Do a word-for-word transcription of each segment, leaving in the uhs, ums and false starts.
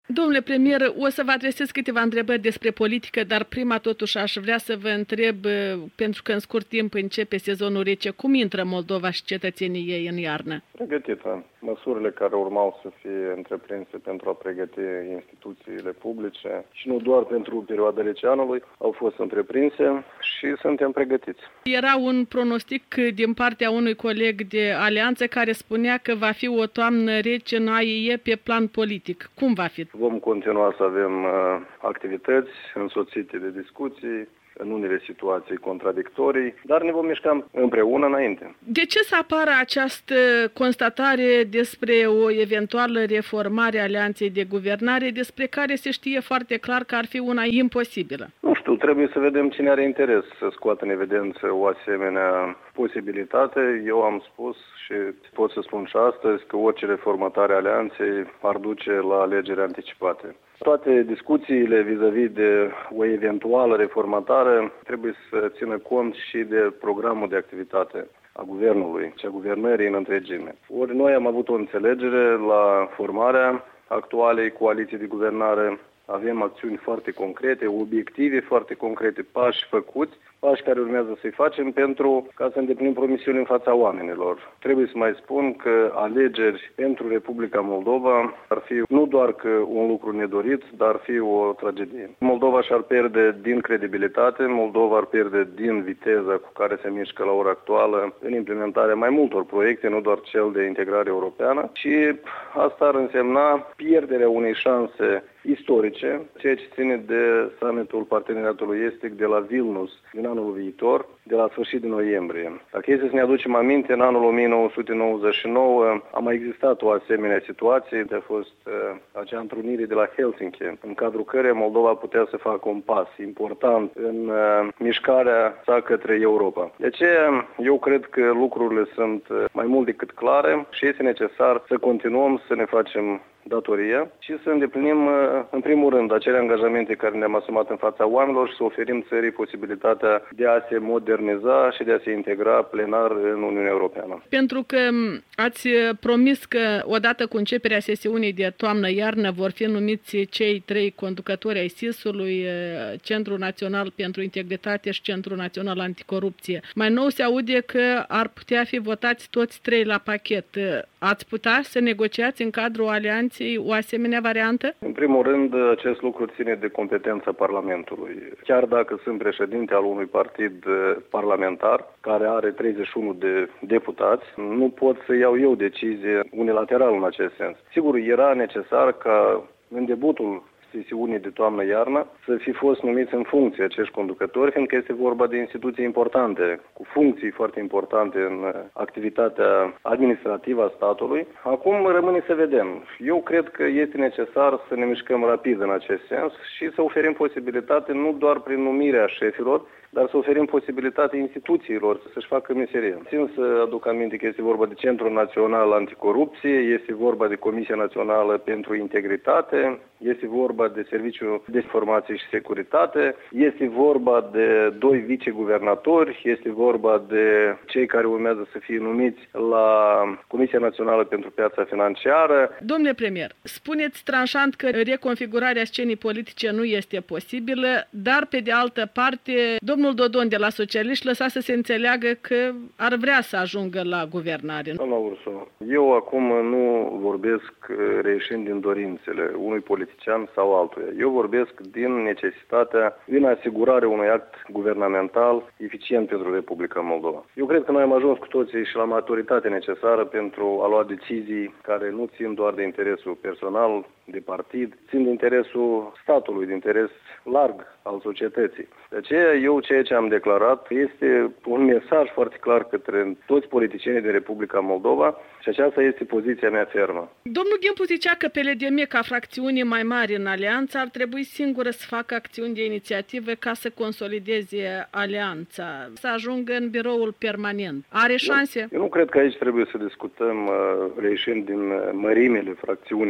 Domnule premier, o să vă adresez câteva întrebări despre politică, dar prima totuși aș vrea să vă întreb, pentru că în scurt timp începe sezonul rece, cum intră Moldova și cetățenii ei în iarnă? Pregătită. Măsurile care urmau să fie întreprinse pentru a pregăti instituțiile publice și nu doar pentru perioada rece anului au fost întreprinse și suntem pregătiți. Era un pronostic din partea unui coleg de alianță care spunea că va fi o toamnă rece în A I E pe plan politic. Cum va fi? Vom continua să avem uh, activități însoțite de discuții, în unele situații contradictorii, dar ne vom mișca împreună înainte. De ce să apară această constatare despre o eventuală reformare a alianței de guvernare, despre care se știe foarte clar că ar fi una imposibilă? Nu știu, trebuie să vedem cine are interes să scoată în evidență o asemenea posibilitate. Eu am spus și pot să spun și astăzi că orice reformatare a alianței ar duce la alegeri anticipate. Toate discuțiile vis-a-vis de o eventuală reformatare trebuie să țină cont și de programul de activitate a guvernului și a guvernării în întregime. Ori noi am avut o înțelegere la formarea actualei coaliții de guvernare, avem acțiuni foarte concrete, obiective foarte concrete, pași făcuți, pași care urmează să-i facem pentru ca să îndeplinim promisiuni în fața oamenilor. Trebuie să mai spun că alegeri pentru Republica Moldova ar fi nu doar că un lucru nedorit, dar ar fi o tragedie. Moldova și-ar pierde din credibilitate, Moldova ar pierde din viteza cu care se mișcă la ora actuală în implementarea mai multor proiecte, nu doar cel de integrare europeană, și asta ar însemna pierderea unei șanse istorice, ceea ce ține de summitul Parteneriatului Estic de la Vilnius din anul viitor, de la sfârșit de noiembrie. Dacă este să ne aducem aminte, în anul o mie nouă sute nouăzeci și nouă a mai existat o asemenea situație, de a fost uh, acea întrunire de la Helsinki, în cadrul căreia Moldova putea să facă un pas important în uh, mișcarea sa către Europa. De aceea, eu cred că lucrurile sunt uh, mai mult decât clare și este necesar să continuăm să ne facem datoria și să îndeplinim, în primul rând, acele angajamente care ne-am asumat în fața oamenilor și să oferim țării posibilitatea de a se moderniza și de a se integra plenar în Uniunea Europeană. Pentru că ați promis că odată cu începerea sesiunii de toamnă-iarnă vor fi numiți cei trei conducători ai S I S-ului, Centrul Național pentru Integritate și Centrul Național Anticorupție. Mai nou se aude că ar putea fi votați toți trei la pachet. Ați putea să negociați în cadrul alianței o asemenea variantă? În primul rând, acest lucru ține de competența Parlamentului. Chiar dacă sunt președinte al unui partid parlamentar care are treizeci și unu de deputați, nu pot să iau eu decizie unilateral în acest sens. Sigur, era necesar ca în debutul sesiunii de toamnă-iarnă să fi fost numiți în funcție acești conducători, fiindcă este vorba de instituții importante, cu funcții foarte importante în activitatea administrativă a statului. Acum rămâne să vedem. Eu cred că este necesar să ne mișcăm rapid în acest sens și să oferim posibilitate nu doar prin numirea șefilor, dar să oferim posibilitate instituțiilor să-și facă meseria. Țin să aduc aminte că este vorba de Centrul Național Anticorupție, este vorba de Comisia Națională pentru Integritate, este vorba de Serviciul de Informații și Securitate, este vorba de doi viceguvernatori, este vorba de cei care urmează să fie numiți la Comisia Națională pentru Piața Financiară. Domnule premier, spuneți tranșant că reconfigurarea scenii politice nu este posibilă, dar pe de altă parte, domnul Dodon de la Socialiști lăsa să se înțeleagă că ar vrea să ajungă la guvernare. Doamna Ursu, eu acum nu vorbesc reieșind din dorințele unui politician sau altuia. Eu vorbesc din necesitatea în asigurarea unui act guvernamental eficient pentru Republica Moldova. Eu cred că noi am ajuns cu toții și la maturitatea necesară pentru a lua decizii care nu țin doar de interesul personal, de partid, țin de interesul statului, de interes larg al societății. De aceea, eu ceea ce am declarat este un mesaj foarte clar către toți politicienii din Republica Moldova și aceasta este poziția mea fermă. Domnul Ghimpu zicea că P L D M, ca fracțiune mai mare în alianță, ar trebui singură să facă acțiuni de inițiativă ca să consolideze alianța, să ajungă în biroul permanent. Are șanse? Eu, eu nu cred că aici trebuie să discutăm uh, reieșind din mărimile fracțiunilor,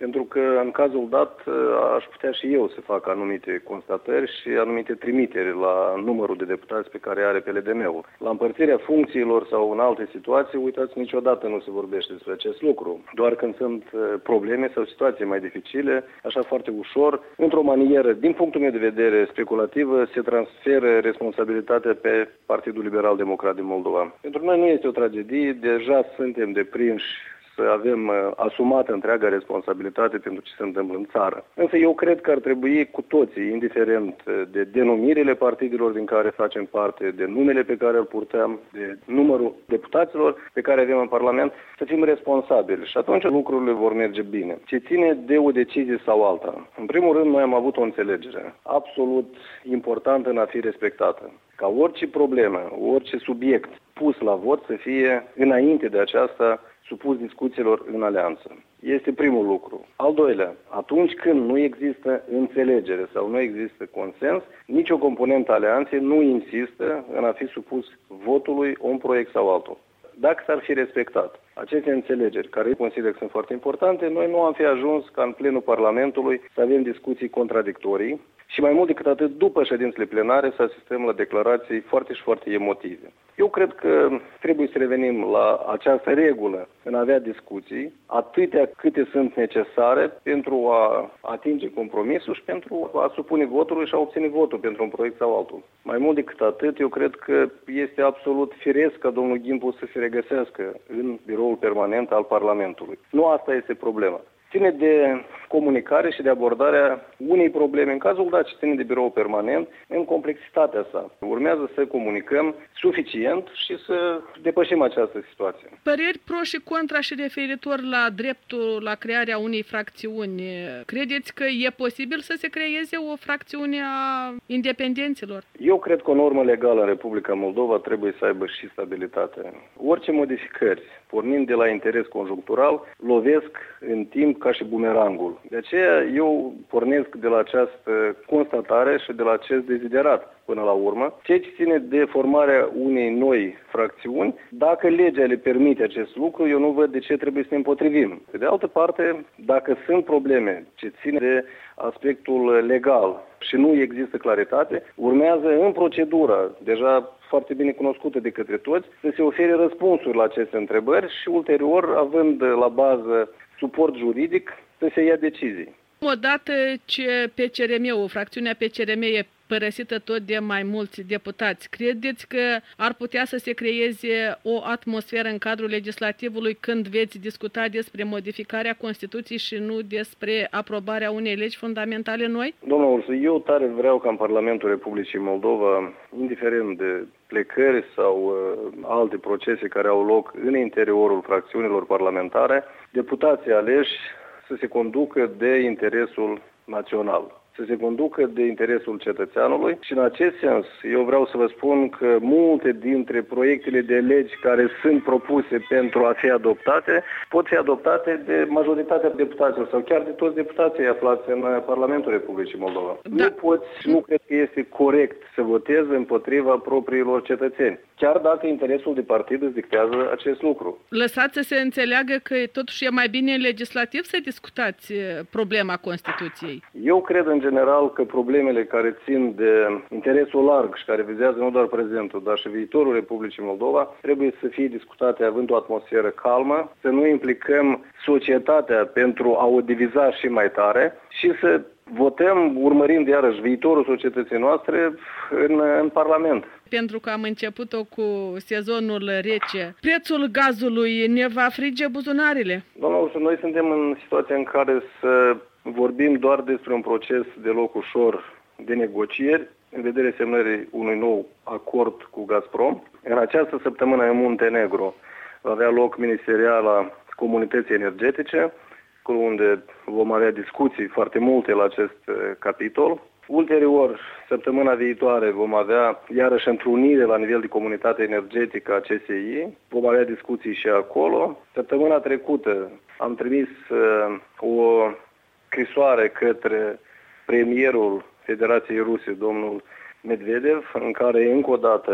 pentru că în cazul dat aș putea și eu să fac anumite constatări și anumite trimiteri la numărul de deputați pe care are P L D M-ul. La împărțirea funcțiilor sau în alte situații, uitați, niciodată nu se vorbește despre acest lucru. Doar când sunt probleme sau situații mai dificile, așa foarte ușor, într-o manieră, din punctul meu de vedere, speculativă, se transferă responsabilitatea pe Partidul Liberal Democrat din Moldova. Pentru noi nu este o tragedie, deja suntem deprinși să avem uh, asumată întreaga responsabilitate pentru ce se întâmplă în țară. Însă eu cred că ar trebui cu toții, indiferent de denumirile partidelor din care facem parte, de numele pe care îl purtăm, de numărul deputaților pe care avem în Parlament, să fim responsabili și atunci lucrurile vor merge bine. Ce ține de o decizie sau alta. În primul rând, noi am avut o înțelegere absolut importantă în a fi respectată. Ca orice problemă, orice subiect pus la vot să fie, înainte de aceasta, supus discuțiilor în alianță. Este primul lucru. Al doilea, atunci când nu există înțelegere sau nu există consens, nicio componentă alianței nu insistă în a fi supus votului un proiect sau altul. Dacă s-ar fi respectat aceste înțelegeri, care eu consider că sunt foarte importante, noi nu am fi ajuns ca în plenul Parlamentului să avem discuții contradictorii și mai mult decât atât, după ședințele plenare, să asistăm la declarații foarte și foarte emotive. Eu cred că trebuie să revenim la această regulă în a avea discuții, atâtea câte sunt necesare pentru a atinge compromisul și pentru a supune votului și a obține votul pentru un proiect sau altul. Mai mult decât atât, eu cred că este absolut firesc ca domnul Gimbu să se regăsească în biroul permanent al Parlamentului. Nu asta este problema. Ține de comunicare și de abordarea unei probleme, în cazul dat ce ține de birou permanent, în complexitatea sa. Urmează să comunicăm suficient și să depășim această situație. Păreri pro și contra și referitor la dreptul la crearea unei fracțiuni. Credeți că e posibil să se creeze o fracțiune a independenților? Eu cred că o normă legală în Republica Moldova trebuie să aibă și stabilitate. Orice modificări, pornind de la interes conjunctural, lovesc în timp ca și bumerangul. De aceea eu pornesc de la această constatare și de la acest deziderat până la urmă. Ceea ce ține de formarea unei noi fracțiuni, dacă legea le permite acest lucru, eu nu văd de ce trebuie să ne împotrivim. Pe de altă parte, dacă sunt probleme ce țin de aspectul legal și nu există claritate, urmează în procedură, deja foarte bine cunoscută de către toți, să se ofere răspunsuri la aceste întrebări și ulterior, având la bază suport juridic, să se ia decizii. Odată ce P C R M-ul, fracțiunea P C R M e părăsită tot de mai mulți deputați, credeți că ar putea să se creeze o atmosferă în cadrul legislativului când veți discuta despre modificarea Constituției și nu despre aprobarea unei legi fundamentale noi? Domnul Ursu, eu tare vreau ca în Parlamentul Republicii Moldova, indiferent de plecări sau uh, alte procese care au loc în interiorul fracțiunilor parlamentare, deputații aleși să se conducă de interesul național, să se conducă de interesul cetățeanului și în acest sens eu vreau să vă spun că multe dintre proiectele de legi care sunt propuse pentru a fi adoptate pot fi adoptate de majoritatea deputaților sau chiar de toți deputații aflați în Parlamentul Republicii Moldova. Da. Nu poți și nu cred că este corect să votezi împotriva propriilor cetățeni, chiar dacă interesul de partid îți dictează acest lucru. Lăsați să se înțeleagă că totuși e mai bine legislativ să discutați problema Constituției. Eu cred în general că problemele care țin de interesul larg și care vizează nu doar prezentul, dar și viitorul Republicii Moldova, trebuie să fie discutate având o atmosferă calmă, să nu implicăm societatea pentru a o diviza și mai tare și să votăm, urmărind iarăși viitorul societății noastre în, în Parlament. Pentru că am început-o cu sezonul rece, prețul gazului ne va frige buzunarele? Domnul, noi suntem în situația în care să vorbim doar despre un proces deloc ușor de negocieri în vederea semnării unui nou acord cu Gazprom. În această săptămână în Muntenegru va avea loc ministeriala comunității energetice, unde vom avea discuții foarte multe la acest capitol. Ulterior, săptămâna viitoare vom avea iarăși întrunire la nivel de comunitate energetică a C S I. Vom avea discuții și acolo. Săptămâna trecută am trimis uh, o scrisoare către premierul Federației Ruse, domnul Medvedev, în care încă o dată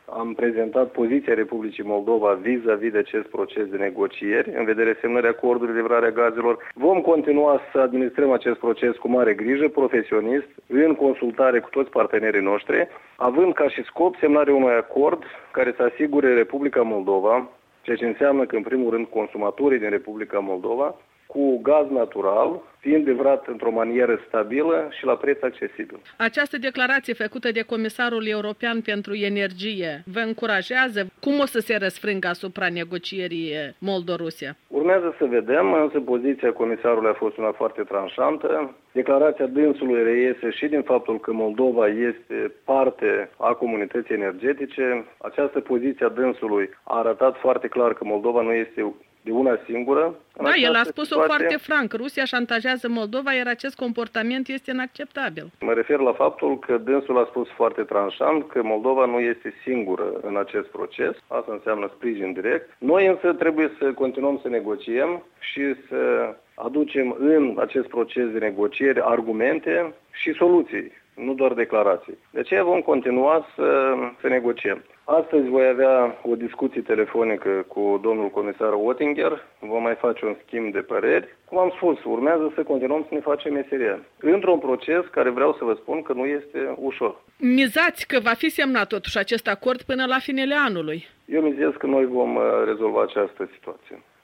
am prezentat poziția Republicii Moldova vis-a-vis de acest proces de negocieri în vederea semnării acordului de livrare a gazelor. Vom continua să administrăm acest proces cu mare grijă, profesionist, în consultare cu toți partenerii noștri, având ca și scop semnarea unui acord care să asigure Republica Moldova, ceea ce înseamnă că, în primul rând, consumatorii din Republica Moldova, cu gaz natural, fiind livrat într-o manieră stabilă și la preț accesibil. Această declarație făcută de Comisarul European pentru Energie vă încurajează? Cum o să se răsfrângă asupra negocierii Moldorusia? Urmează să vedem, însă poziția Comisarului a fost una foarte tranșantă. Declarația dânsului reiese și din faptul că Moldova este parte a comunității energetice. Această poziție a dânsului a arătat foarte clar că Moldova nu este de una singură. Da, el a spus-o foarte franc. Rusia șantajează Moldova, iar acest comportament este inacceptabil. Mă refer la faptul că dânsul a spus foarte tranșant că Moldova nu este singură în acest proces. Asta înseamnă sprijin direct. Noi însă trebuie să continuăm să negociem și să aducem în acest proces de negocieri argumente și soluții, nu doar declarații. De aceea vom continua să, să negociem. Astăzi voi avea o discuție telefonică cu domnul comisar Oettinger, vom mai face un schimb de păreri. Cum am spus, urmează să continuăm să ne facem meseria. Într-un proces care vreau să vă spun că nu este ușor. Mizați că va fi semnat totuși acest acord până la finele anului. Eu mizez că noi vom rezolva această situație.